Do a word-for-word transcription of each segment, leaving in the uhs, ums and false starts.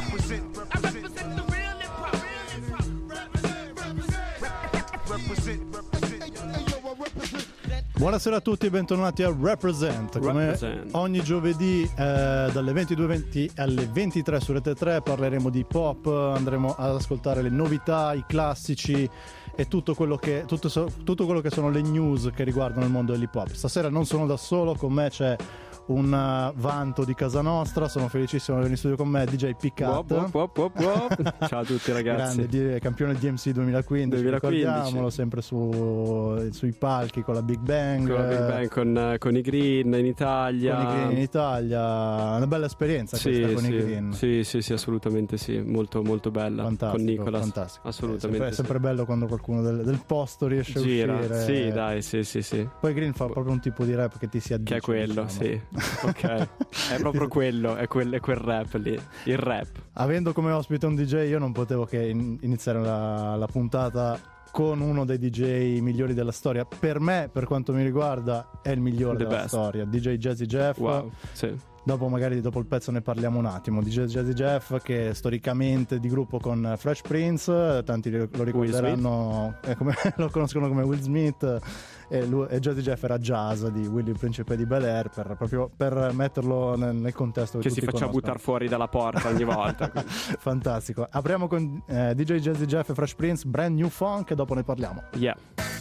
represent, represent, I represent the real hip hop. Represent, represent, represent. Buonasera a tutti e bentornati a Represent. Come Represent. ogni giovedì eh, dalle ventidue e venti alle ventitré su Rete tre parleremo di pop, andremo ad ascoltare le novità, i classici e tutto quello che tutto, tutto quello che sono le news che riguardano il mondo dell'hip hop. Stasera non sono da solo, con me c'è un uh, vanto di casa nostra, sono felicissimo di venire in studio con me D J P-Cut. Wop, wop, wop, wop. Ciao a tutti ragazzi. Grande, di, campione D M C duemilaquindici, duemilaquindici. Ricordiamolo, sempre su, sui palchi con la Big Bang, con la Big Bang, con, con i Green in Italia. Con i Green in Italia, una bella esperienza sì, questa con sì, i Green. Sì, sì, sì, assolutamente sì, molto molto bella. Fantastico, con Nicolas. fantastico. Assolutamente. È sempre, sì. sempre bello quando qualcuno del, del posto riesce Gira. a uscire. Sì, dai, sì, sì, sì. Poi Green fa proprio un tipo di rap che ti si addice. Che è quello, diciamo. sì. Ok. È proprio quello, è quel, è quel rap lì, il rap. Avendo come ospite un D J, io non potevo che in, iniziare la, la puntata con uno dei D J migliori della storia. Per me, per quanto mi riguarda, è il migliore The della best. storia, D J Jazzy Jeff. Wow, sì. Dopo magari dopo il pezzo ne parliamo un attimo. D J Jazzy Jeff, che storicamente di gruppo con Fresh Prince, tanti lo ricorderanno, eh, come, lo conoscono come Will Smith, e, lui, e Jazzy Jeff era Jazz di Willy il Principe di Bel-Air, per, proprio per metterlo nel, nel contesto che, che si faccia conoscono. buttare fuori dalla porta ogni volta. Fantastico. Apriamo con eh, D J Jazzy Jeff e Fresh Prince, Brand New Funk, e dopo ne parliamo. Yeah.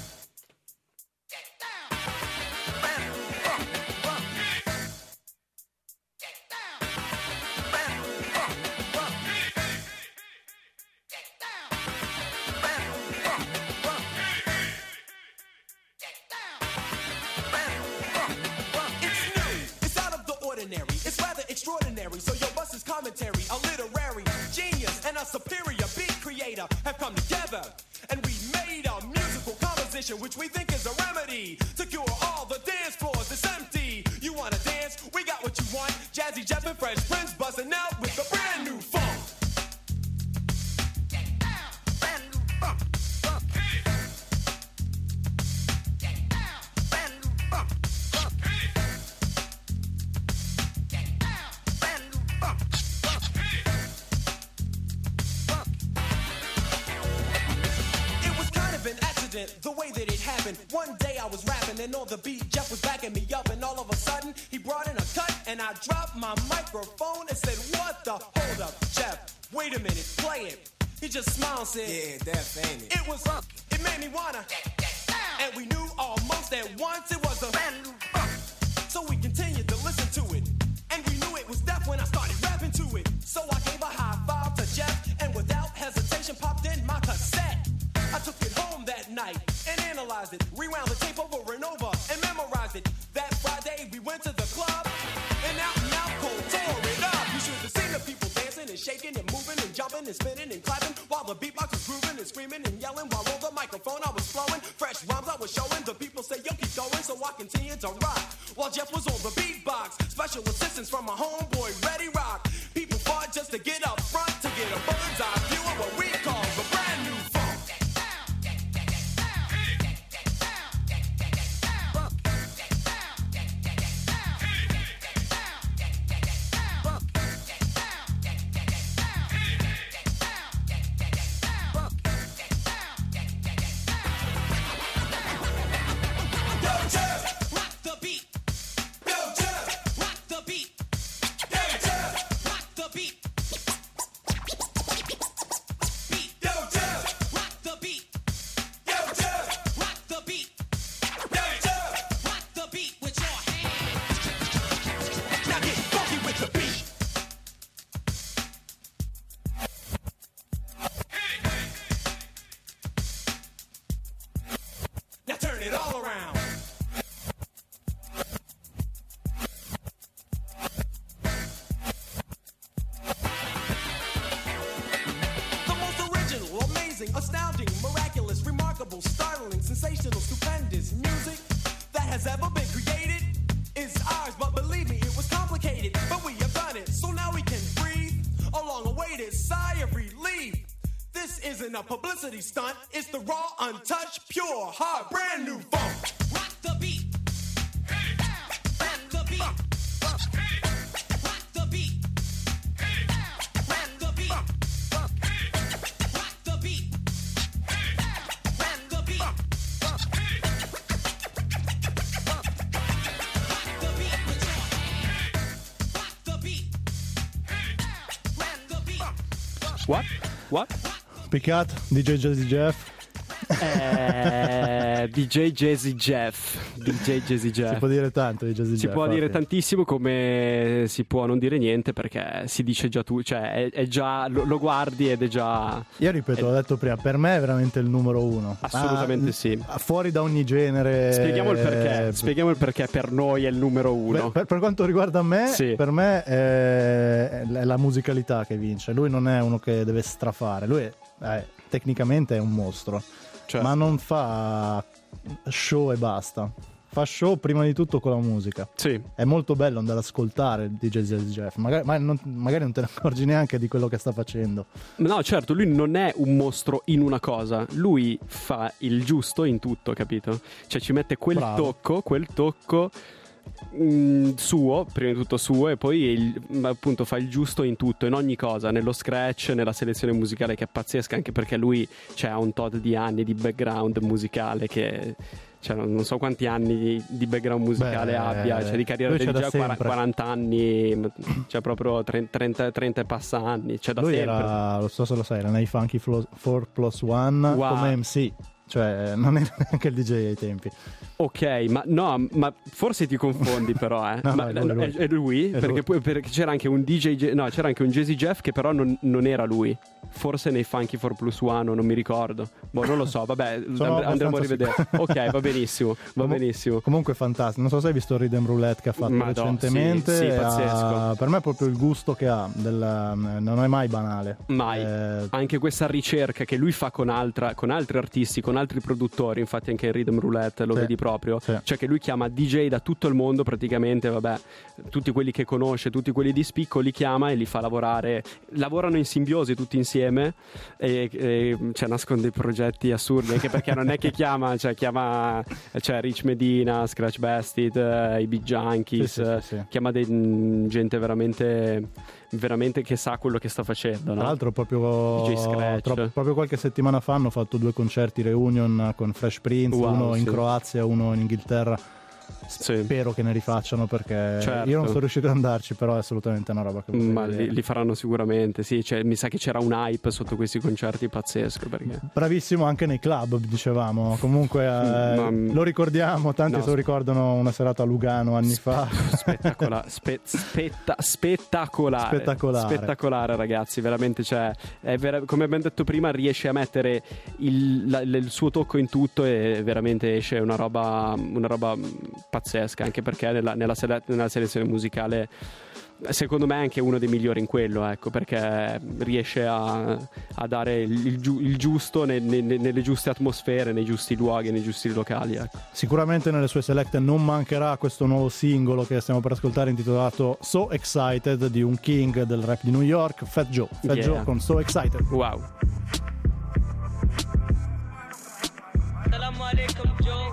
It's rather extraordinary, so your bus is commentary. A literary genius and a superior beat creator have come together, and we made a musical composition which we think is a remedy to cure all the dance floors that's empty. You wanna dance? We got what you want. Jazzy Jeff and Fresh Prince buzzing out with a brand new funk. The way that it happened, one day I was rapping and on the beat Jeff was backing me up, and all of a sudden he brought in a cut and I dropped my microphone and said, what the, hold up, Jeff, wait a minute, play it. He just smiled and said, yeah, that's ain't it. It was funk, it made me wanna get, get down. And we knew almost at once it was a brand new funk. So we continued to listen to it, and we knew it was deaf when I started rapping to it. So I gave a high five to Jeff and without hesitation popped in my cassette. I took it home that night and analyzed it, rewound the tape over and over and memorized it. That Friday we went to the club and out and out cold tore it up. You should have seen the people dancing and shaking and moving and jumping and spinning and clapping while the beatbox was grooving and screaming and yelling while on the microphone I was flowing. Fresh rhymes I was showing. The people say yo keep going, so I continued to rock while Jeff was on the beatbox. Special assistance from my homeboy Reddy Rock. People fought just to get up front to get a bird's eye view of what we call the brand new funk. Astounding, miraculous, remarkable, startling, sensational, stupendous music that has ever been created is ours, but believe me, it was complicated, but we have done it, so now we can breathe a long-awaited sigh of relief. This isn't a publicity stunt, it's the raw, untouched, pure, hard, brand new funk. Rock the beat. Hey. Rock the beat. Hey. Rock the beat. Hey. Rock the beat. What? What? Piccat, D J Jazzy Jeff. Eh, D J Jazzy Jeff. D J Jazzy Jeff. Si può dire tanto di Jazzy Si Jeff. può dire infatti. tantissimo, come si può non dire niente, perché si dice già tu, cioè è, è già lo, lo guardi ed è già. Io ripeto, l'ho detto prima, per me è veramente il numero uno. Assolutamente Ah, sì. Fuori da ogni genere. Spieghiamo il perché. eh, Spieghiamo il perché per noi è il numero uno. Per, per- per quanto riguarda me, Sì. per me è, è la musicalità che vince. Lui non è uno che deve strafare, lui è, eh, tecnicamente è un mostro, Cioè, ma non fa show e basta. Fa show prima di tutto con la musica. sì. È molto bello andare ad ascoltare D J Jazzy Jeff, magari, ma non, magari non te ne accorgi neanche di quello che sta facendo. No, certo, lui non è un mostro in una cosa, lui fa il giusto in tutto, capito? Cioè ci mette quel Bravo. tocco, quel tocco mh, suo, prima di tutto suo, e poi il- appunto fa il giusto in tutto, in ogni cosa, nello scratch, nella selezione musicale, che è pazzesca, anche perché lui cioè, ha un tot di anni di background musicale che... Cioè, non non so quanti anni di, di background musicale Beh, abbia, cioè di carriera lui c'è del da D J, sempre. quaranta anni, cioè proprio trenta, trenta e passa anni, cioè da Lui sempre. era, lo so se lo sai, era nei Funky quattro plus uno Wow. come M C, cioè non era neanche il D J ai tempi. Ok, ma no, ma forse ti confondi però, eh. No, Ma- no, è lui, lui. è- è lui? È perché, lui. poi- perché c'era anche un D J, Je- no, c'era anche un Jazzy Jeff che però non, non era lui. Forse nei Funky quattro plus uno, non mi ricordo. Boh, non lo so, vabbè, Sono and- andremo a abbastanza rivedere. Ok, va benissimo, va Comu- benissimo. Comunque fantastico, non so se hai visto il Rhythm Roulette che ha fatto Madò, recentemente. sì, sì, e pazzesco. ha- per me è proprio il gusto che ha, del, non è mai banale. Mai. Eh, Anche questa ricerca che lui fa con, altra, con altri artisti, con altri produttori, infatti anche il Rhythm Roulette lo Sì, vedi proprio, sì. cioè che lui chiama D J da tutto il mondo praticamente, vabbè, tutti quelli che conosce, tutti quelli di spicco li chiama e li fa lavorare, lavorano in simbiosi tutti insieme e, e cioè, nascono dei progetti assurdi, anche perché non è che chiama, cioè chiama cioè, Rich Medina, Scratch Bastid, eh, i Big Junkies, Sì, sì, sì, sì. chiama dei, mh, gente veramente veramente che sa quello che sta facendo, Tra no? l'altro proprio, D J Scratch. tro- proprio qualche settimana fa hanno fatto due concerti reunion con Fresh Prince, Wow, uno in sì. Croazia e uno in Inghilterra. Sì. Spero che ne rifacciano perché Certo. io non sono riuscito ad andarci, però è assolutamente una roba che vorrei Ma vedere. li, li faranno sicuramente, sì, cioè, mi sa che c'era un hype sotto questi concerti pazzesco, perché Bravissimo anche nei club, dicevamo. Comunque eh, Ma- lo ricordiamo, tanti No, se lo ricordano una serata a Lugano anni fa. spettacola- spe- spetta- spettacolare Spettacolare. spettacolare, ragazzi, veramente, cioè, è vera- come abbiamo detto prima, riesce a mettere il, la- il suo tocco in tutto e veramente esce una roba, una roba pazzesca, anche perché nella, nella sele- nella selezione musicale secondo me è anche uno dei migliori in quello, ecco, perché riesce a, a dare il, il giu- il giusto ne- ne- nelle giuste atmosfere, nei giusti luoghi, nei giusti locali, ecco. Sicuramente nelle sue select non mancherà questo nuovo singolo che stiamo per ascoltare intitolato So Excited di un king del rap di New York, Fat Joe. Fat Yeah. Joe con So Excited. Wow. Assalamu alaikum, Joe.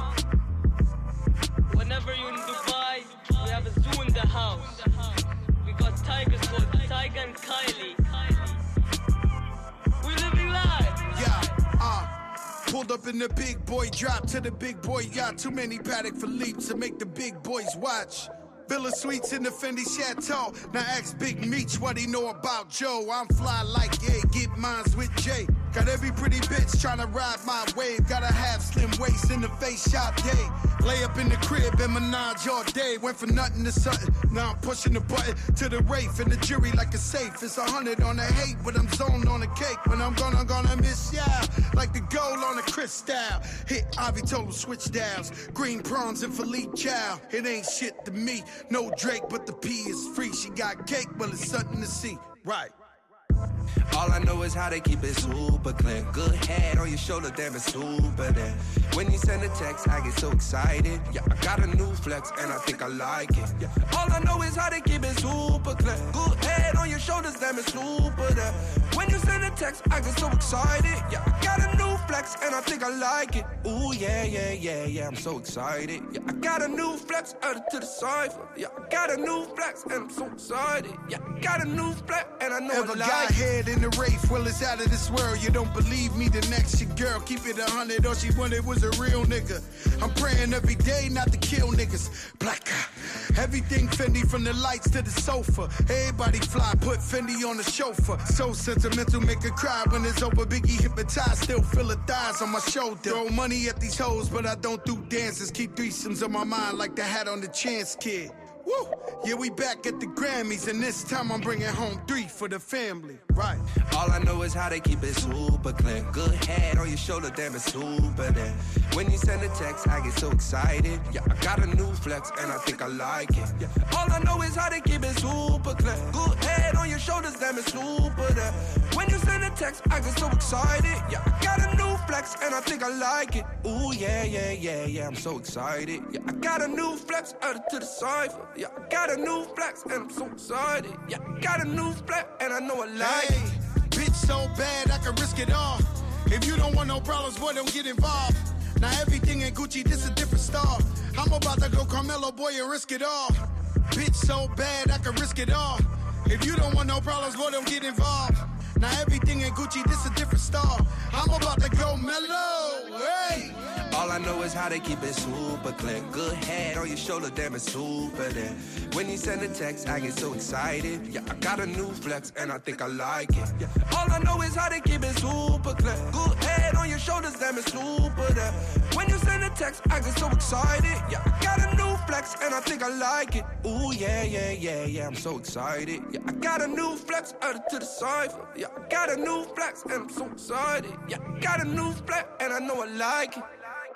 Whenever you're in Dubai, we have a zoo in the house. We got tigers called Tiger and Kylie. We're living life. Yeah, uh, pulled up in the big boy drop to the big boy yacht. Too many Patek Philippe to make the big boys watch. Villa Suites in the Fendi Chateau. Now ask Big Meech what he know about Joe. I'm fly like, yeah, get mines with Jay. Got every pretty bitch tryna ride my wave. Gotta have slim waist in the face shop day. Lay up in the crib and menage all day. Went from nothing to something. Now I'm pushing the button to the Wraith and the jury like a safe. It's a hundred on the hate, but I'm zoned on the cake. When I'm gonna, gonna miss ya. Like the gold on a crystal. Hit Ivy told him switch downs. Green prawns and Philippe Chow. It ain't shit to me. No Drake, but the P is free. She got cake, well it's something to see. Right. All I know is how they keep it super clean. Good head on your shoulder, damn it's super there. When you send a text, I get so excited. Yeah, I got a new flex and I think I like it. Yeah. All I know is how they keep it super clean. Good head on your shoulders, damn it's super there. When you send a text, I get so excited. Yeah, I got a new flex and I think I like it. Ooh yeah, yeah, yeah, yeah, I'm so excited. Yeah, I got a new flex, added to the cipher. Yeah, I got a new flex and I'm so excited. Yeah, I got a new flex and I know Ever I got like it. head in the Wraith, well it's out of this world. You don't believe me, the next your girl. Keep it a hundred, all she wanted was a real nigga. I'm praying every day not to kill niggas. Black guy, everything Fendi from the lights to the sofa. Everybody fly, put Fendi on the chauffeur. So sentimental. Sentimental, make her cry when it's over. Biggie hypnotized, still feel her thighs on my shoulder. Throw money at these hoes, but I don't do dances. Keep threesomes on my mind like the hat on the Chance Kid. Woo! Yeah, we back at the Grammys, and this time I'm bringing home three for the family. Right. All I know is how they keep it super clean. Good head on your shoulder, damn it's super there. When you send a text, I get so excited. Yeah, I got a new flex, and I think I like it. Yeah. All I know is how they keep it super clean. Good head on your shoulders, damn it's super there. When you send a text, I get so excited. Yeah, I got a new flex, and I think I like it. Ooh, yeah, yeah, yeah, yeah, I'm so excited. Yeah, I got a new flex, added to the cipher. Yeah, I got a new flex and I'm so excited. Yeah, I got a new flex and I know I like hey, it. Bitch so bad I can risk it all. If you don't want no problems, boy, don't get involved. Now everything in Gucci, this a different star. I'm about to go Carmelo, boy, and risk it all. Bitch so bad I can risk it all. If you don't want no problems, boy, don't get involved. Now everything in Gucci, this a different star. I'm about to go mellow, hey. All I know is how they keep it super clean. Good head on your shoulder, damn it's super there. When you send a text, I get so excited. Yeah, I got a new flex and I think I like it. Yeah. All I know is how they keep it super clean. Good head on your shoulders, damn it's super there. When you send a text, I get so excited. Yeah, I got a new flex and I think I like it. Ooh, yeah, yeah, yeah, yeah, I'm so excited. Yeah, I got a new flex added to the cipher. Yeah, I got a new flex and I'm so excited. Yeah, I got a new flex and I know I like it.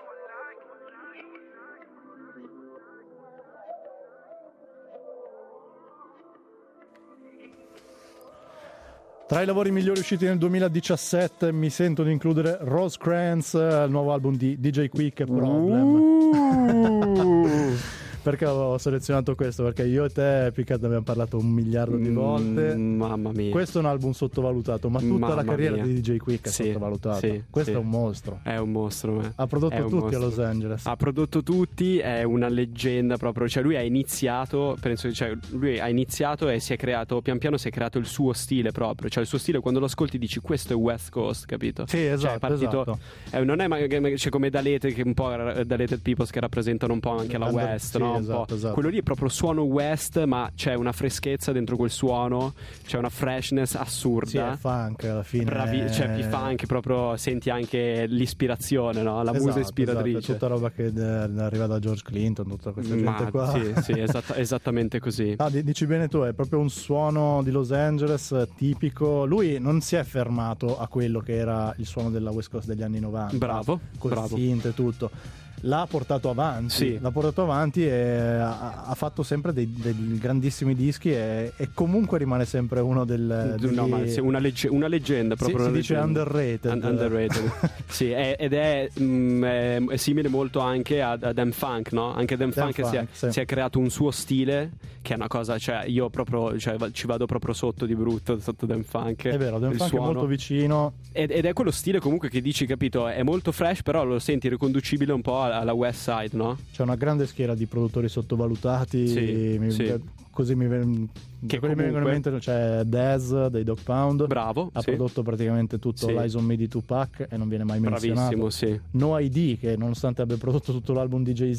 Tra i lavori migliori usciti nel duemiladiciassette mi sento di includere Rosecrans, il nuovo album di D J Quick, Problem. Uh. Perché ho selezionato questo? Perché io e te, Picard, ne abbiamo parlato un miliardo di volte. Mm, mamma mia. Questo è un album sottovalutato, ma tutta mamma la carriera mia. di D J Quick è sì, sottovalutata. Sì, questo sì. è un mostro. È un mostro. Eh. Ha prodotto tutti mostro. a Los Angeles. Ha prodotto tutti, è una leggenda proprio. Cioè lui ha iniziato, penso, cioè lui ha iniziato e si è creato, pian piano si è creato il suo stile proprio. Cioè il suo stile, quando lo ascolti dici questo è West Coast, capito? Sì, esatto, cioè, è partito, esatto. Eh, non è magari cioè, come Dalete, che un po' Daleted Peoples che rappresentano un po' anche la Under, West, sì, no? Un esatto, po'. esatto. Quello lì è proprio suono West, ma c'è una freschezza dentro quel suono, c'è una freshness assurda. Sì, è funk alla fine. Bravi, cioè più funk, proprio senti anche l'ispirazione, no? La esatto, musa ispiratrice. Esatto, tutta roba che eh, arriva da George Clinton, tutta questa Ma, gente qua. Sì, sì, esatta, esattamente così. Ah, dici bene tu, è proprio un suono di Los Angeles tipico. Lui non si è fermato a quello che era il suono della West Coast degli anni novanta. Bravo, col bravo. synth e tutto. L'ha portato avanti, sì. l'ha portato avanti e ha, ha fatto sempre dei, dei grandissimi dischi e, e comunque rimane sempre uno del... Degli... No, ma sì, una, legge, una leggenda proprio. Si, una si leggenda. dice underrated. Un, underrated. Sì, è, ed è, mh, è, è simile molto anche a, a Dan Funk, no? Anche Dan, Dan Funk, Funk si, è, sì. si è creato un suo stile che è una cosa, cioè io proprio cioè, ci vado proprio sotto di brutto sotto Dan Funk. È vero, Dan Funk suono. è molto vicino. Ed, ed è quello stile comunque che dici, capito, è molto fresh, però lo senti riconducibile un po' alla West Side, no? C'è una grande schiera di produttori sottovalutati. Sì, mi, sì. Così mi, che quelli mi vengono in mente, c'è Daz dei Dog Pound. Bravo. Ha sì. prodotto praticamente tutto sì. l'Eyes on Me di Tupac e non viene mai menzionato. Bravissimo, sì. No I D, che nonostante abbia prodotto tutto l'album di Jay-Z,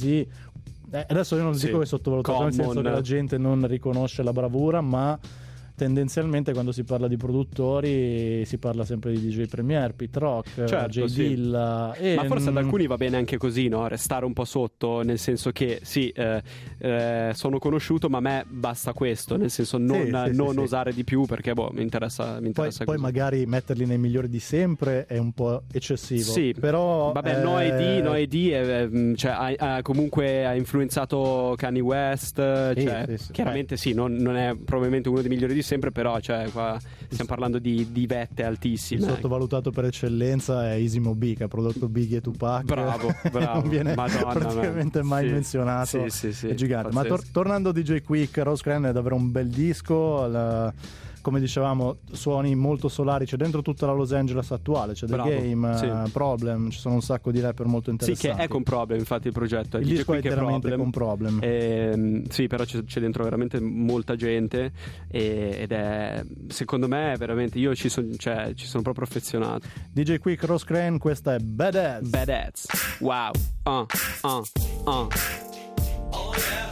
eh, adesso io non sì. dico che è sottovalutato, nel senso che la gente non riconosce la bravura, ma tendenzialmente quando si parla di produttori si parla sempre di D J Premier, Pete Rock, certo, J sì. Dilla e ma forse ad mh, alcuni va bene anche così, no? Restare un po' sotto, nel senso che sì, eh, eh, sono conosciuto, ma a me basta questo, nel senso non, sì, sì, non sì, osare sì. di più, perché boh, mi interessa, mi interessa poi, poi magari metterli nei migliori di sempre è un po' eccessivo, sì, però vabbè, eh... No I D, No I D è, cioè, ha, ha comunque ha influenzato Kanye West, sì, cioè, sì, sì. chiaramente sì, non, non è probabilmente uno dei migliori di sempre, però cioè, qua stiamo parlando di, di vette altissime. Il sottovalutato per eccellenza è Easy Mo B, che ha prodotto Biggie e Tupac. Bravo, bravo. Non viene Madonna, praticamente man. mai sì. menzionato. Sì, sì, sì, è gigante. pazzesco. Ma tor- tornando a D J Quick, Rosecrans è davvero un bel disco. La... come dicevamo, suoni molto solari, c'è dentro tutta la Los Angeles attuale, c'è The Bravo, Game, sì. uh, Problem, ci sono un sacco di rapper molto interessanti. Sì, che è con Problem, infatti il progetto. Il disco è interamente con Problem. E, sì, però c'è, c'è dentro veramente molta gente e, ed è, secondo me, veramente, io ci, son, cioè, ci sono proprio affezionato. D J Quick, Rosecrans, questa è Badass. Badass, wow, uh, uh, uh. Oh yeah.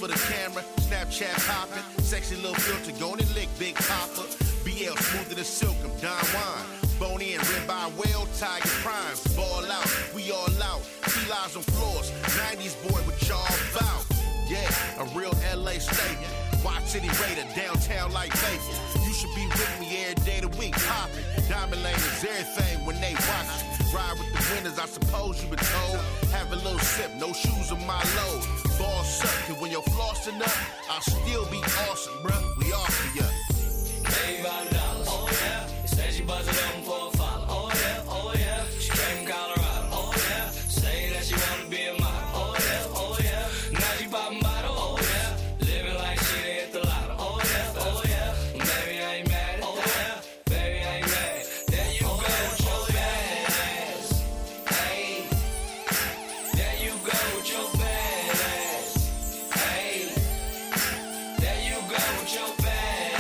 for the camera, Snapchat popping, sexy little filter, go and lick Big Papa. B L smoother than silk, I'm Don Juan. Bony and rib by well, Tiger Primes. Ball out, we all out. T-lies on floors, nineties boy with y'all about. Yeah, a real L A statement. Watch City Raider, downtown like Vegas. You should be with me every day of the week, popping. Diamond Lane is everything when they watch it. Ride with the winners, I suppose you been told. Have a little sip, no shoes on my load. Ball suck, and when you're flossing up, I'll still be awesome, bruh. We awesome, yeah. Million dollar dollars, oh yeah. Said she buzzing on for a follow, oh yeah, oh yeah. She came from Colorado, oh yeah. Say that she wanna be a model, oh yeah, oh yeah. Now she poppin' bottle, oh yeah. Living like she done hit the lotto, oh yeah, oh yeah. Baby, I ain't mad, oh yeah. Baby, I ain't mad. There you go with your bad ass, hey. There you go with your bad ass, hey. There you go with your bad ass.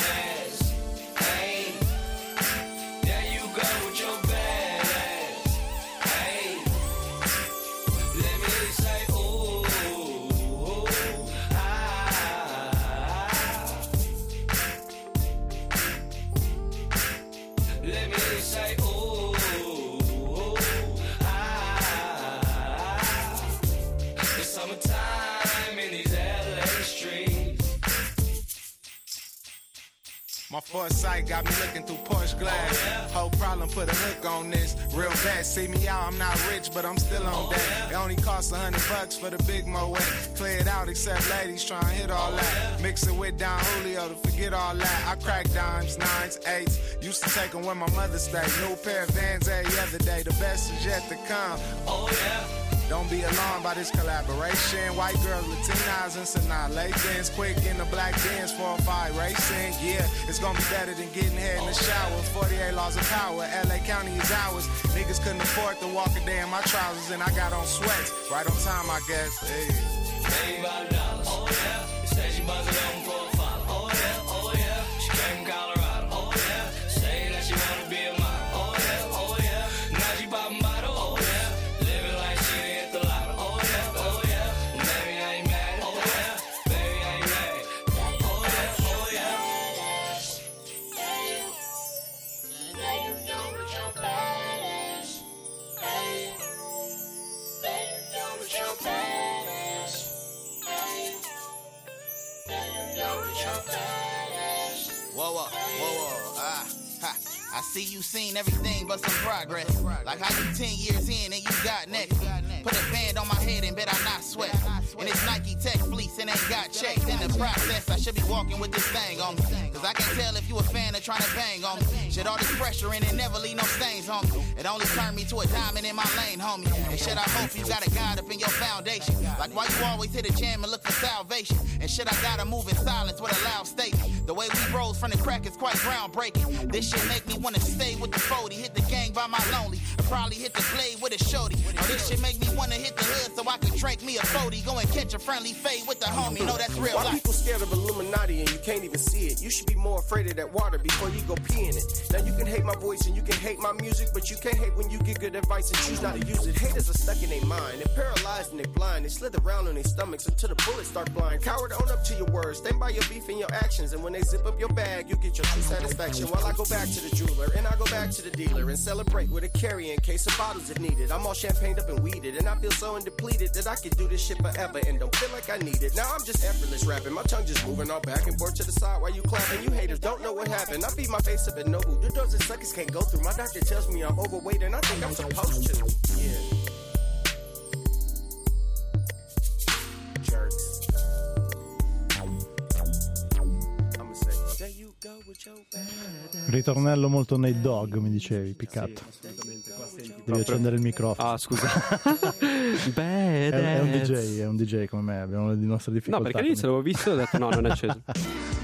My foresight got me looking through Porsche glass. Whole problem, put a hook on this. Real bad, see me out, I'm not rich, but I'm still on that. It only costs a hundred bucks for the big Moet. Clear it out, except ladies trying to hit all that. Mix it with Don Julio to forget all that. I crack dimes, nines, eights. Used to take them when my mother stayed. New pair of Vans every other day. The best is yet to come. Oh yeah. Don't be alarmed by this collaboration. White girls, Latinas, and Sanaa Latins. Quick in the black Benz, four oh five racing. Yeah, it's gonna be better than getting head in the shower. forty-eight laws of power, L A County is ours. Niggas couldn't afford to walk a day in my trousers, and I got on sweats. Right on time, I guess. Hey. Million dollar dollars, oh yeah. Say she buzzing on for a follow, oh yeah, oh yeah. She came from Colorado, oh yeah. Say that she wanna be a model, oh yeah, oh yeah. Now she poppin' bottle, oh yeah. Living like she done hit the lotto, oh yeah, oh yeah. Baby, I ain't mad, oh yeah. Baby, I ain't mad, oh yeah, oh yeah. There you go with your badass, hey. There you go with your badass, hey. There you go with your badass. Whoa, whoa, whoa, whoa, ah, ha. I see you seen everything but some progress. Like how you ten years in and you got next. Put a band on my head and bet I not sweat. And it's Nike Tech fleece and ain't got checks. In the process, I should be walking with this thing on me. Cause I can tell if you a fan of trying to bang on me. Shit, all this pressure in it never leave no stains on me. It only turned me to a diamond in my lane, homie. And shit, I hope you got a God up in your foundation. Like why you always hit a jam and look for salvation. And shit, I gotta move in silence with a loud statement. The way we rose from the crack is quite groundbreaking. This shit make me wanna stay with the forty. Hit the gang by my lonely. I probably hit the blade with a shorty. Now this shit make me wanna hit the hood so I can drink me a forty. Go and catch a friendly fade with the homie. No, that's real Why life. people scared of Illuminati and you can't even see it? You should be more afraid of that water before you go pee in it. Now you can hate my voice and you can hate my music, but you can't hate when you get good advice and choose not to use it. Haters are stuck in their mind. They're paralyzed and they're blind. They slither around on their stomachs until the bullets start flying. Coward, own up to your words. Stand by your beef and your actions. And when they zip up your bag, you get your true satisfaction. While I go back to the jeweler and I go back to the dealer and celebrate with a carrying case of bottles if needed. I'm all champagned up and weeded, and I feel so undepleted that I could do this shit forever and don't feel like I need it. Now I'm just effortless rapping, my tongue just moving all back and forth to the side while you clapping. You haters don't know what happened. I beat my face up at Nobu. The doors that suckers can't go through. My doctor tells me I'm overweight and I think I'm supposed to. Yeah. Jerks. I'ma say, there you go with your bad. Ritornello molto Nate Dogg, mi dicevi, piccato. Devi accendere il microfono. Ah, scusa. Beh, è, è un D J, è un D J come me, abbiamo le nostre difficoltà. No, perché all'inizio l'avevo visto e ho detto no, non è acceso.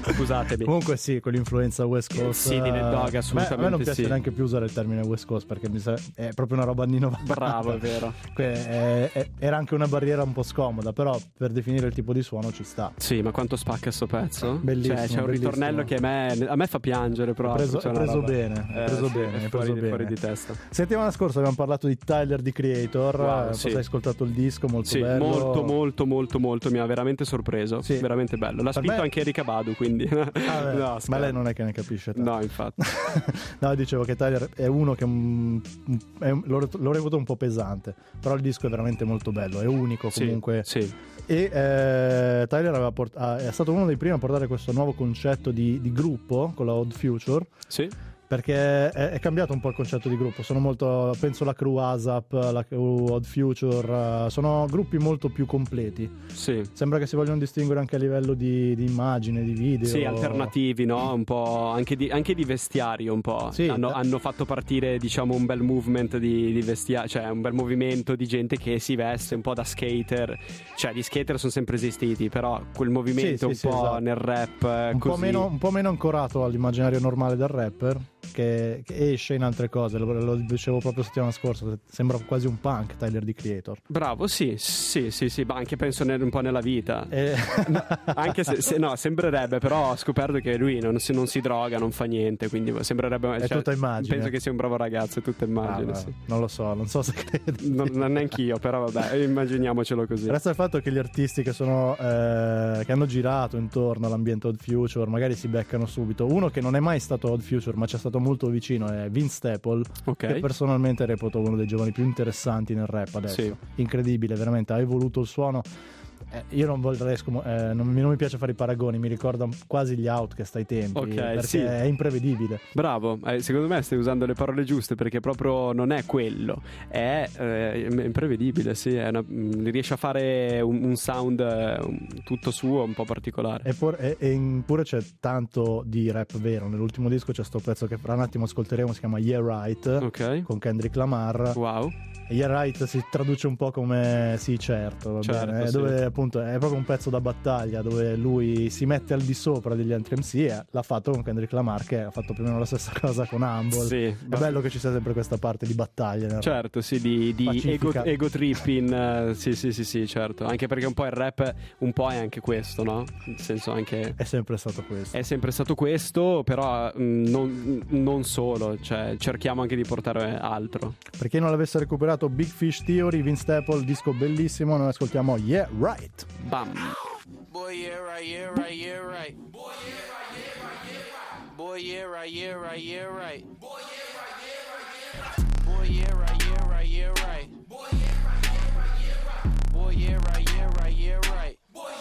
scusatemi. Comunque sì, con l'influenza West Coast. Sì, di Ned Dogg, eh, assolutamente. A me non piace sì. neanche più usare il termine West Coast perché mi sa- è proprio una roba anni novanta. Bravo, è vero. Que- è- è- era anche una barriera un po' scomoda, però per definire il tipo di suono ci sta. Sì, ma quanto spacca sto pezzo? Bellissimo, Cioè, c'è un bellissimo. ritornello che a me, a me fa piangere proprio. È preso, C'è è una preso roba- bene, è Eh, preso sì, bene, è è fuori, preso di, bene. fuori di testa. Settimana scorsa abbiamo parlato di Tyler the Creator. Wow, non so sì. se hai ascoltato il disco, molto Sì, bello. molto, molto, molto, molto. Mi ha veramente sorpreso. Sì. Veramente bello. L'ha Per spinto me- anche Erika Badu, quindi. Ah, beh, No, ma scherzo. lei non è che ne capisce tanto. No, infatti. No, dicevo che Tyler è uno che mm, è un- l'ho, l'ho reputo un po' pesante, però il disco è veramente molto bello, è unico Sì, comunque. sì. E eh, Tyler aveva port- ah, è stato uno dei primi a portare questo nuovo concetto di, di gruppo con la Odd Future. Sì. Perché è, è cambiato un po' il concetto di gruppo. Sono molto, penso la crew ASAP, la crew Odd Future, eh, sono gruppi molto più completi. Sì. Sembra che si vogliono distinguere anche a livello di, di immagine, di video. Sì, alternativi, no? Un po' anche di, anche di vestiario, un po'. Sì, hanno, eh. hanno fatto partire, diciamo, un bel movement di, di vestiario, cioè un bel movimento di gente che si veste un po' da skater. Cioè, gli skater sono sempre esistiti, però quel movimento Sì, sì, un sì, po' esatto. nel rap, eh, un così. po' meno, un po' meno ancorato all'immaginario normale del rapper, che, che esce in altre cose. Lo, lo dicevo proprio settimana scorsa, sembra quasi un punk Tyler the Creator. Bravo, sì, sì, sì, sì, ma anche penso nel- un po' nella vita. E... No, anche se, se- no, sembrerebbe, però ho scoperto che lui non si, non si droga, non fa niente, quindi sembrerebbe. È cioè, tutta immagine. Penso che sia un bravo ragazzo, è tutta immagine. Ah, sì. non lo so, non so se credo. Non, non neanch'io, però vabbè, immaginiamocelo così. Resta il fatto che gli artisti che sono eh, che hanno girato intorno all'ambiente Odd Future magari si beccano subito. Uno che non è mai stato Odd Future ma ci è stato molto vicino è Vince Staples, Ok. che personalmente reputo uno dei giovani più interessanti nel rap adesso. Sì. Incredibile, veramente, ha evoluto il suono. Eh, io non vorrei scom- eh, non, mi- non mi piace fare i paragoni, mi ricorda quasi gli Outkast ai tempi, Ok, perché sì. è imprevedibile. Bravo, eh, secondo me stai usando le parole giuste, perché proprio non è quello, è eh, imprevedibile, sì, è una- mm, riesce a fare un, un sound eh, un- tutto suo, un po' particolare. E, por- e- e in- pure c'è tanto di rap vero. Nell'ultimo disco c'è sto pezzo che fra un attimo ascolteremo, si chiama Yeah Right, Ok. con Kendrick Lamar. Wow. E Yeah Right si traduce un po' come sì certo, va Certo, bene, sì. dove appunto è proprio un pezzo da battaglia dove lui si mette al di sopra degli altri M C e l'ha fatto con Kendrick Lamar, che ha fatto più o meno la stessa cosa con Humble. Sì, È bello che ci sia sempre questa parte di battaglia nel rap. Certo, sì, di, di ego, Pacifica. ego tripping, eh, sì, sì, sì, sì, certo. Anche perché un po' il rap, un po' è anche questo, no? Nel senso anche. È sempre stato questo. È sempre stato questo, però mh, non, non solo, cioè cerchiamo anche di portare altro. Per chi non l'avesse recuperato, Big Fish Theory, Vince Staples, disco bellissimo, noi ascoltiamo Yeah Right. Bam. Boy, yeah, right, yeah, right, yeah, right. Boy, yeah, right, yeah, right, yeah, right. Boy, yeah, right, yeah, right, yeah, right. Boy, yeah, right, yeah, right. Boy, yeah, right, yeah, right, yeah, right. Boy, yeah, right, yeah, right. Boy, yeah, right, yeah, right.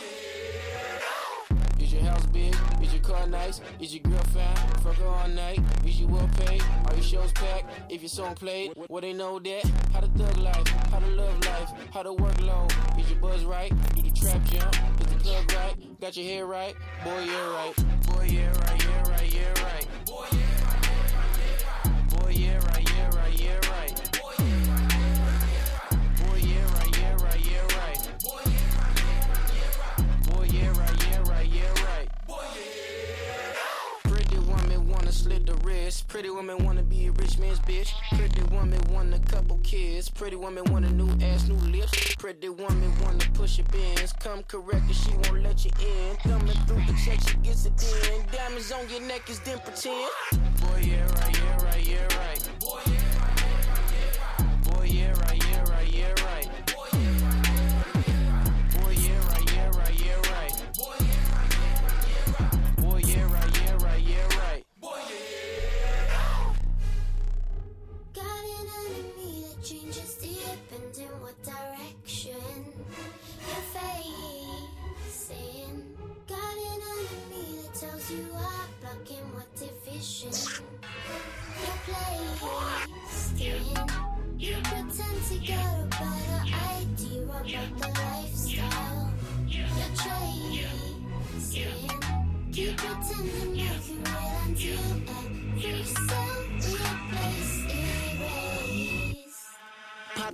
Is your house big? Is your car nice? Is your girl fine? Fuck her all night. Is you well paid? Are your shows packed? If your song played, well they know that. How the thug life? How the love life? How the workload? Is your buzz right? Do the trap jump? Is the plug right? Got your hair right? Boy, yeah, right. Boy, yeah, right, yeah, right, yeah, right. Boy, yeah, right, yeah, right, yeah, right. Boy, yeah, right, yeah, right, yeah, right. Boy, yeah, right, yeah, right, yeah, right. Boy, yeah, right, yeah, right, yeah, right. Boy, yeah, right, yeah, right, yeah, right. Boy, yeah. Pretty woman wanna slit the wrist. Pretty woman wanna be a rich man's bitch. Pretty woman want a couple kids. Pretty woman want a new ass, new lips. Pretty woman wanna push your bins. Come correct and she won't let you in. Thumbing through the check, she gets it in. Diamonds on your neck is then pretend. Boy, yeah, right, yeah, right, yeah, right. Boy, yeah, right, yeah, right, yeah, right. Boy, yeah, right, yeah, right, yeah, right. Boy, yeah, right, yeah, right, yeah, right. Boy, yeah, right, yeah, right, yeah, right. Boy, yeah, right, yeah, right, yeah, right. Boy, yeah, right, yeah, right, yeah, right. Boy, yeah. Got an enemy that changes dip and in what direction you're facing. Got an enemy that tells you up, blocking what division you're placed in. You pretend to get a better idea about the lifestyle you're tracing. You pretend to make it real until every cell in your place erase. Pop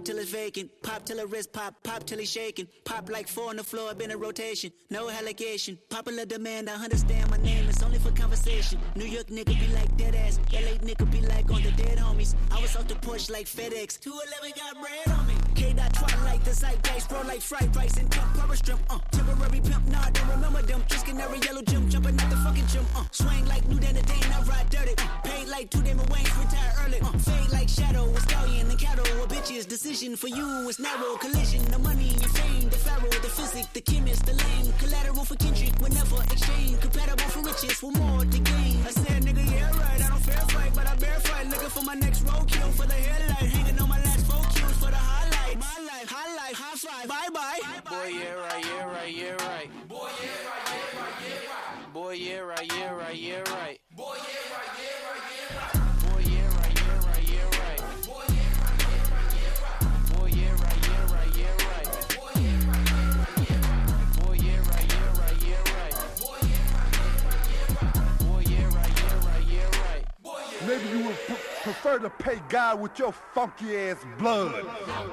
till it's vacant. Pop till her wrist pop, pop till he's shaking. Pop like four on the floor, been in rotation. No allegation, popular demand, I understand my name, it's only for conversation. New York nigga be like dead ass, L A nigga be like on the dead homies. I was off the porch like FedEx, two eleven got bread on me. K-Dot twilight, the zeitgeist, bro like fried rice and cup power strip, uh. Temporary pimp, nah, don't remember them. Just canary yellow gym, jumping out the fucking gym, uh. Swing like new then a day and I ride dirty, uh. Paid like two Damon Wayne's, retire early, uh. Fade like shadow, a stallion and cattle, a bitch's decision for you is narrow. Collision, the money and fame, the pharaoh, the physic, the chemist, the lane. Collateral for Kendrick, whenever exchange. Compatible for riches, for more to gain. I said, nigga, yeah, right, I don't fair fight, but I bear fight. Looking for my next roadkill for the headlight. Hanging on my last four kills for the highlight. My life, high life, high five, bye bye. Boy, yeah, right, yeah, right, yeah, right. Boy, yeah, right, yeah, right, yeah, right. Boy, yeah, right, yeah, right, yeah, right. Boy, yeah, right, yeah, right, yeah, right. Boy, yeah, right, yeah, right, yeah, right. Boy, yeah, right, yeah, right, yeah, right. Boy, yeah, right, yeah, right, yeah, right. Boy, yeah, right, yeah, right, yeah, right. Boy, yeah, right, yeah, right, yeah, right. Boy, yeah, right, yeah, right, yeah, right. Boy, yeah, right, yeah, right, yeah, right. Maybe you would p- prefer to pay God with your funky ass blood.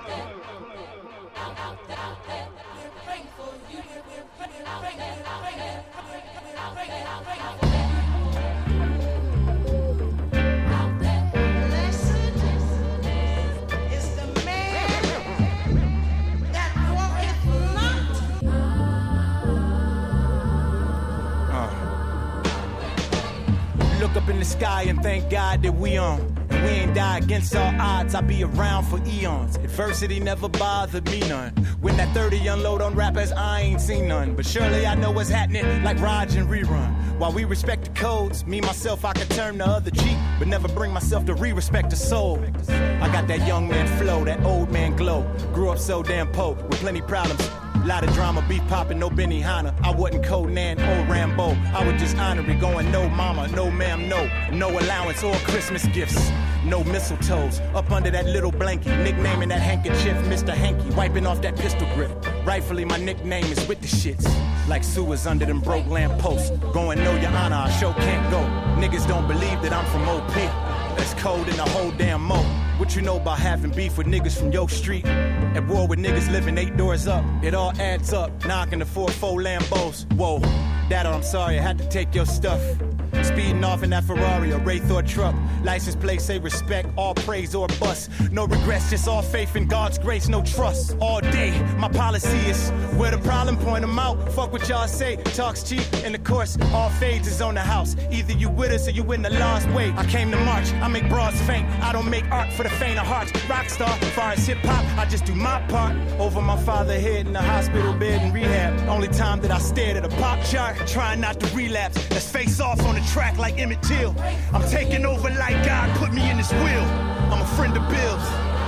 Look up in the sky and thank God that we on. And we ain't die against all odds, I'll be around for eons. Adversity never bothered me none. When that thirty unload on rappers, I ain't seen none. But surely I know what's happening like Raj and Rerun. While we respect the codes, me myself I can turn the other cheek, but never bring myself to re-respect the soul. I got that young man flow, that old man glow. Grew up so damn po, with plenty problems. Lot of drama, beef poppin', no Benihana. I wasn't Conan or Rambo. I was just honorary, going no mama, no ma'am, no. No allowance or Christmas gifts. No mistletoes, up under that little blanket. Nicknaming that handkerchief Mister Hanky. Wiping off that pistol grip. Rightfully my nickname is with the shits. Like sewers under them broke lamp posts. Going no your honor, I sure can't go. Niggas don't believe that I'm from O P. That's cold in the whole damn mo. What you know about having beef with niggas from York Street? At war with niggas living eight doors up. It all adds up, knocking the four four Lambos. Whoa, Dad, I'm sorry, I had to take your stuff. Speeding off in that Ferrari or Wraith truck. License plate say respect, all praise or bust. No regrets, just all faith in God's grace, no trust. All day, my policy is where the problem, point them out. Fuck what y'all say, talks cheap. And of course, all fades is on the house. Either you with us or you in the lost way. I came to march, I make broads faint. I don't make art for the faint of hearts. Rockstar, far as hip hop, I just do my part. Over my father's head in the hospital bed in rehab. Only time that I stared at a pop chart, trying not to relapse. Let's face off on the track like Emmett Till. I'm taking over like God put me in his will. I'm a friend of Bill's.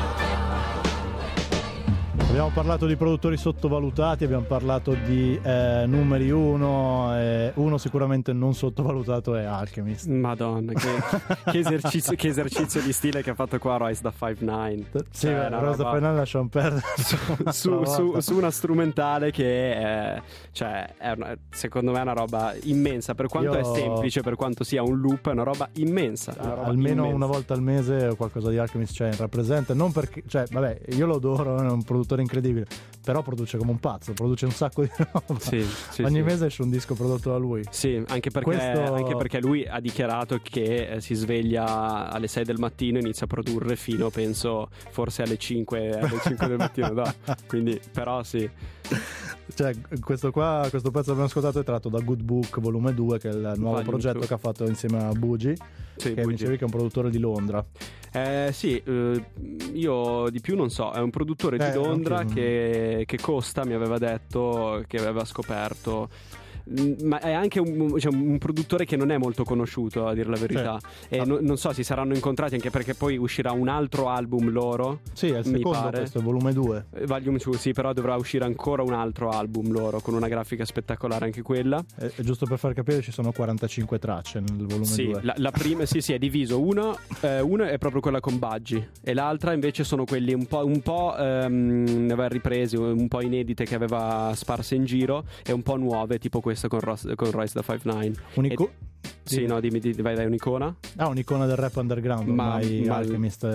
Abbiamo parlato di produttori sottovalutati, abbiamo parlato di eh, numeri uno, eh, uno sicuramente non sottovalutato è Alchemist. Madonna, che, che, esercizio, che esercizio di stile che ha fatto qua Royce da cinque nove. Sì, cioè, Royce da cinque nove lasciamo perdere. Su, su, su, su una strumentale che è, cioè, è una, secondo me è una roba immensa, per quanto Io... è semplice, per quanto sia un loop, è una roba immensa. Una roba Almeno immensa. Una volta al mese qualcosa di Alchemist c'è, cioè, rappresenta, non perché, cioè, vabbè, io lo adoro, è un produttore incredibile, però produce come un pazzo, produce un sacco di roba. Sì, sì, ogni sì. mese esce un disco prodotto da lui. Sì, anche perché, Questo... anche perché lui ha dichiarato che eh, si sveglia alle sei del mattino e inizia a produrre fino, penso, forse alle cinque, alle cinque del mattino, no? Quindi, però sì. Cioè, questo qua, questo pezzo abbiamo ascoltato è tratto da Good Book volume due, che è il nuovo Volume progetto due. che ha fatto insieme a Bugi, Sì, che Bugi. mi dicevi che è un produttore di Londra. Eh, sì, eh, io di più non so, è un produttore Eh, di Londra ok. che, che Costa mi aveva detto che aveva scoperto. Mm, ma è anche un, cioè, un produttore che non è molto conosciuto, a dire la verità. Sì. E Ah. no- non so, si saranno incontrati, anche perché poi uscirà un altro album loro. Sì, è il mi secondo, pare. questo è volume due. Eh, Volume due, sì, però dovrà uscire ancora un altro album loro, con una grafica spettacolare anche quella. E, e giusto per far capire, ci sono quarantacinque tracce nel volume Sì, due. la, la prima sì, sì, è diviso. Una, eh, una è proprio quella con Budgie e l'altra invece sono quelli un po', un po' ehm, ne aveva ripresi, un po' inedite che aveva sparse in giro e un po' nuove, tipo questa con, Ros- con Royce da cinque nove. Unico- E- Sì, no, dimmi, dimmi, vai, vai, un'icona? Ah, un'icona del rap underground. Ma, ormai ma... Alchemist eh,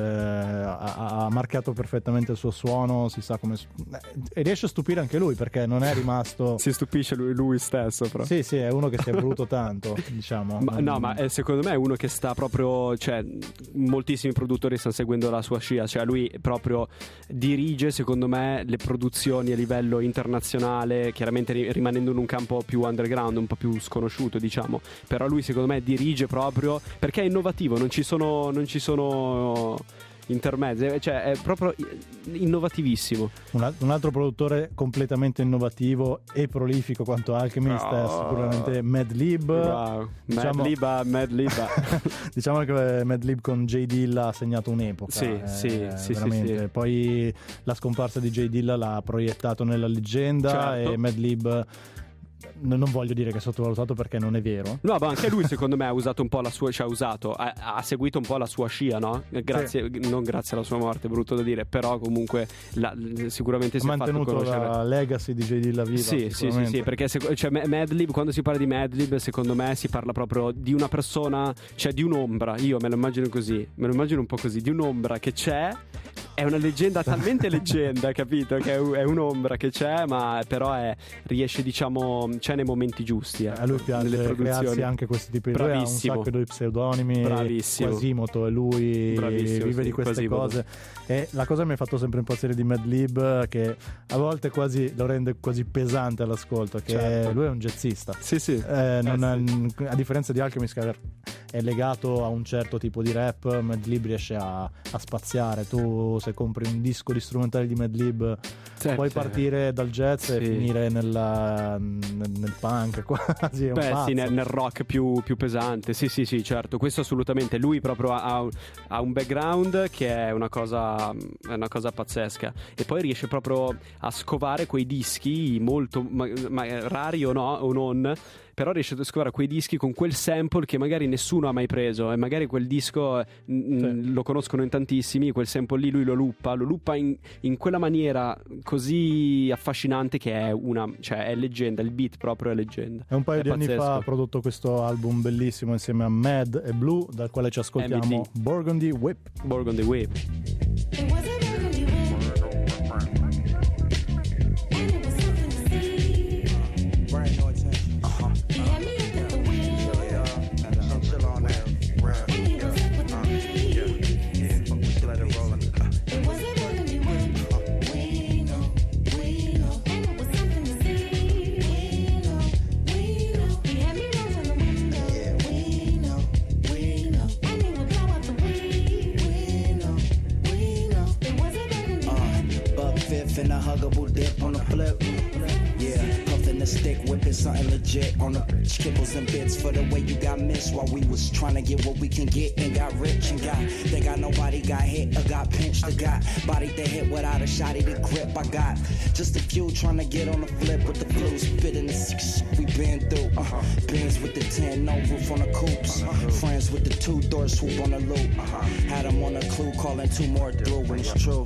ha, ha marcato perfettamente il suo suono, si sa come... E riesce a stupire anche lui, perché non è rimasto... si stupisce lui, lui stesso, però. Sì, sì, è uno che si è voluto tanto, diciamo. Ma, no, ma è, secondo me è uno che sta proprio... Cioè, moltissimi produttori stanno seguendo la sua scia. Cioè, lui proprio dirige, secondo me, le produzioni a livello internazionale, chiaramente rimanendo in un campo più underground, un po' più sconosciuto, diciamo. Però lui, secondo me, dirige proprio perché è innovativo, non ci sono non ci sono intermezzi, cioè è proprio innovativissimo. Un, un altro produttore completamente innovativo e prolifico quanto Alchemist oh. è sicuramente Madlib. Wow. Diciamo, Madlib, Madlib. diciamo che Madlib con J Dilla ha segnato un'epoca. Sì, eh, sì, sì, veramente. sì, sì. Poi la scomparsa di J Dilla l'ha proiettato nella leggenda, certo. E Madlib non voglio dire che è sottovalutato, perché non è vero. No, ma anche lui secondo me ha usato un po' la sua, cioè ha usato, ha, ha seguito un po' la sua scia, no? Grazie, sì. Non grazie alla sua morte, brutto da dire, però comunque la, sicuramente si ha è fatto mantenuto conoscere la legacy di J Dilla viva. Sì, sì, sì, sì, perché se, cioè, Madlib, quando si parla di Madlib, secondo me si parla proprio di una persona, cioè di un'ombra, io me lo immagino così, me lo immagino un po' così, di un'ombra che c'è. È una leggenda, talmente leggenda, capito? Che è, è un'ombra che c'è, ma però è, riesce, diciamo, c'è nei momenti giusti. Eh, a lui piace crearsi anche questi tipi di... Bravissimo. Lui ha un sacco di pseudonimi. Bravissimo. Quasimoto e lui Bravissimo, vive sì, di queste Quasimoto. cose. E la cosa che mi ha fatto sempre impazzire di Madlib, che a volte quasi lo rende quasi pesante all'ascolto, che certo. lui è un jazzista. Sì, sì. Eh, non eh, è, sì. A differenza di Alchemist, che è legato a un certo tipo di rap, Madlib riesce a, a spaziare. Tu, se compri un disco di strumentali di Madlib, sì, puoi sì. partire dal jazz sì. e finire nella, nel, nel punk quasi. È un Beh, pazzo. sì, nel, nel rock più, più pesante. Sì, sì, sì, certo. Questo assolutamente. Lui proprio ha, ha un background che è una cosa, è una cosa pazzesca. E poi riesce proprio a scovare quei dischi molto ma, ma, rari o no, o non. Però riesce a scovare quei dischi con quel sample che magari nessuno ha mai preso, e magari quel disco n- sì. lo conoscono in tantissimi, quel sample lì lui lo luppa, lo luppa in, in quella maniera così affascinante che è una, cioè è leggenda, il beat proprio è leggenda. E un paio è di pazzesco. anni fa ha prodotto questo album bellissimo insieme a Mad e Blue, dal quale ci ascoltiamo M D. Burgundy Whip. Burgundy Whip. And a huggable dip on the flip. Yeah, puffin' the stick, whipping something legit on the kibbles and bits for the way you got missed while we was trying to get what we can get and got rich and got. They got nobody got hit or got pinched or got body they hit without a shotty to grip. I got just a few trying to get on the flip with the flu, spitting the six we been through. Uh-huh. Bands with the ten, no roof on the coops. Uh-huh. Friends with the two door swoop on the loop. Uh-huh. Had them on a clue, calling two more through when it's true.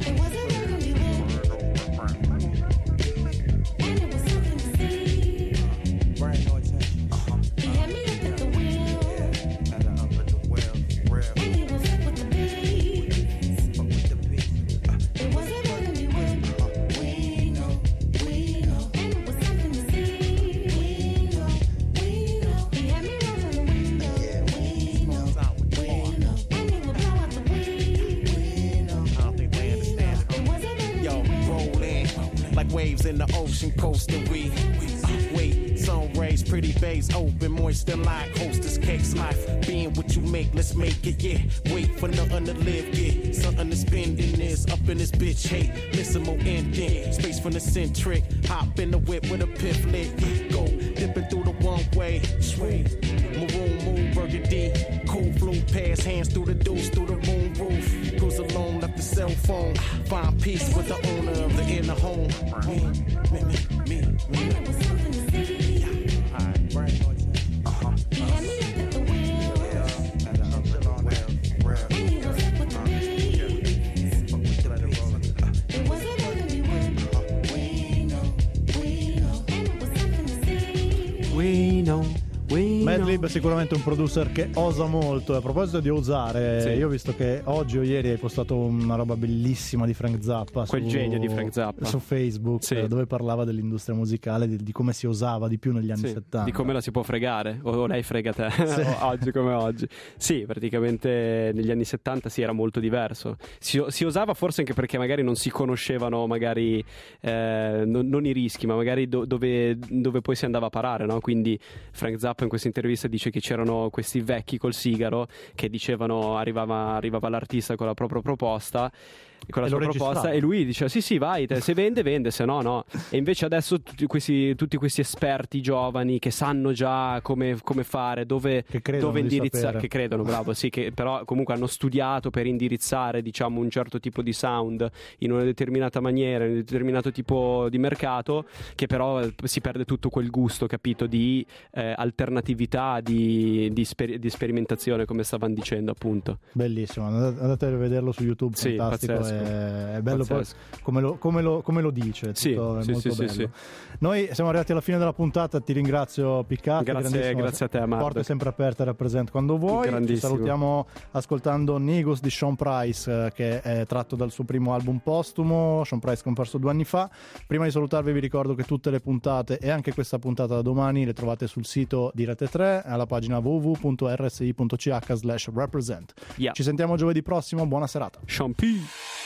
In the ocean coasting we uh, wait, sun rays, pretty bays open, moist and like hostess cakes. Life being what you make, let's make it, yeah. Wait for nothing to live, yeah. Something to spend in this, up in this bitch, hate. Listen more ending, space from the centric. Hop in the whip with a piff lit, yeah. Go dipping through the one way, sway. Maroon moon burgundy, cool blue pass hands through the deuce, through the moon roof. Cruise alone, left the cell phone. Find peace with the owner of the inner home. Me, me, me, me, me. We know, Madlib è sicuramente un producer che osa molto. A proposito di osare, Sì. io ho visto che oggi o ieri hai postato una roba bellissima di Frank Zappa Quel su, genio di Frank Zappa. su Facebook, Sì. eh, dove parlava dell'industria musicale, di, di come si osava di più negli anni Sì, settanta. di come la si può fregare, o, o lei frega te, Sì. oggi come oggi. Sì, praticamente negli anni settanta sì, era molto diverso. Si, si osava forse anche perché magari non si conoscevano magari eh, non, non i rischi, ma magari do, dove, dove poi si andava a parare, no? Quindi Frank Zappa in questa intervista dice che c'erano questi vecchi col sigaro che dicevano arrivava, arrivava l'artista con la propria proposta, con la E sua lo proposta, registrava. e lui diceva sì sì vai, te, se vende vende, se no no. E invece adesso tutti questi, tutti questi esperti giovani che sanno già come, come fare, dove, credono dove di indirizzare, sapere. che credono, bravo, sì, che però comunque hanno studiato per indirizzare, diciamo, un certo tipo di sound in una determinata maniera, in un determinato tipo di mercato, che però eh, si perde tutto quel gusto, capito, di eh, alternatività, di, di, sper- di sperimentazione, come stavano dicendo appunto. Bellissimo, andate andate a vederlo su YouTube, Sì, fantastico, pazzesco. è, è bello poi Pazzesco. come lo, come, lo, come lo dice, Sì, tutto, è sì, molto sì, sì, bello. sì. Noi siamo arrivati alla fine della puntata, ti ringrazio Piccati, Grazie- grandissimo. grazie a te, Marco. Porte sempre aperte, rappresent quando vuoi. Ci Grandissimo. salutiamo ascoltando Negus di Sean Price, eh, che è tratto dal suo primo album postumo, Sean Price scomparso due anni fa. Prima di salutarvi vi ricordo che tutte le puntate e anche questa puntata da domani le trovate sul sito di Rete tre, alla pagina w w w punto r s i punto c h slash represent. Yeah. Ci sentiamo giovedì prossimo, buona serata. Sean P.